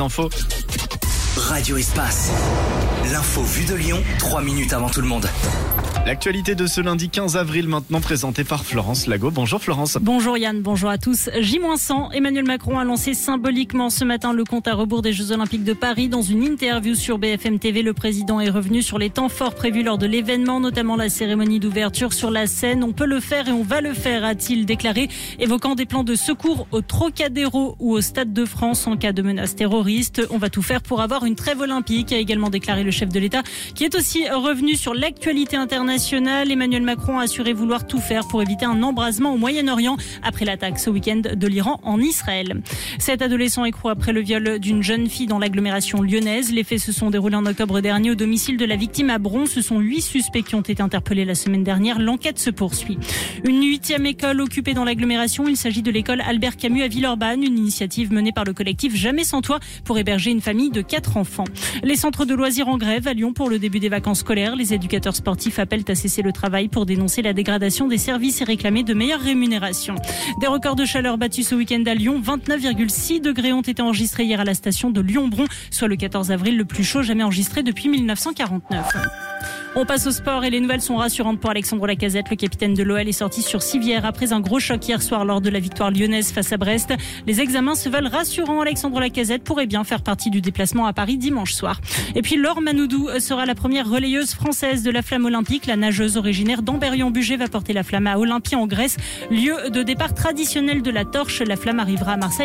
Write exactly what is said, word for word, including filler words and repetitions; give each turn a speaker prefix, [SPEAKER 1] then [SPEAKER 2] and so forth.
[SPEAKER 1] Info.
[SPEAKER 2] Radio Espace. L'info vue de Lyon, trois minutes avant tout le monde.
[SPEAKER 1] L'actualité de ce lundi quinze avril maintenant présentée par Florence Lago. Bonjour Florence.
[SPEAKER 3] Bonjour Yann, bonjour à tous. J cent, Emmanuel Macron a lancé symboliquement ce matin le compte à rebours des Jeux Olympiques de Paris. Dans une interview sur B F M T V, le président est revenu sur les temps forts prévus lors de l'événement, notamment la cérémonie d'ouverture sur la scène. On peut le faire et on va le faire, a-t-il déclaré, évoquant des plans de secours au Trocadéro ou au Stade de France en cas de menace terroriste. On va tout faire pour avoir une trêve olympique, a également déclaré le chef de l'État, qui est aussi revenu sur l'actualité internationale. Emmanuel Macron a assuré vouloir tout faire pour éviter un embrasement au Moyen-Orient après l'attaque ce week-end de l'Iran en Israël. Cet adolescent écroult après le viol d'une jeune fille dans l'agglomération lyonnaise. Les faits se sont déroulés en octobre dernier au domicile de la victime à Bron. Ce sont huit suspects qui ont été interpellés la semaine dernière. L'enquête se poursuit. Une huitième école occupée dans l'agglomération. Il s'agit de l'école Albert Camus à Villeurbanne, une initiative menée par le collectif Jamais sans toit pour héberger une famille de quatre enfants. Les centres de loisirs en grève à Lyon pour le début des vacances scolaires. Les éducateurs sportifs appellent à cesser le travail pour dénoncer la dégradation des services et réclamer de meilleures rémunérations. Des records de chaleur battus ce week-end à Lyon. vingt-neuf virgule six degrés ont été enregistrés hier à la station de Lyon-Bron, soit le quatorze avril le plus chaud jamais enregistré depuis mille neuf cent quarante-neuf. On passe au sport et les nouvelles sont rassurantes pour Alexandre Lacazette. Le capitaine de l'O L est sorti sur civière après un gros choc hier soir lors de la victoire lyonnaise face à Brest. Les examens se veulent rassurants. Alexandre Lacazette pourrait bien faire partie du déplacement à Paris dimanche soir. Et puis Laure Manoudou sera la première relayeuse française de la flamme olympique. La nageuse originaire d'Amberion-Bugey va porter la flamme à Olympie en Grèce, lieu de départ traditionnel de la torche. La flamme arrivera à Marseille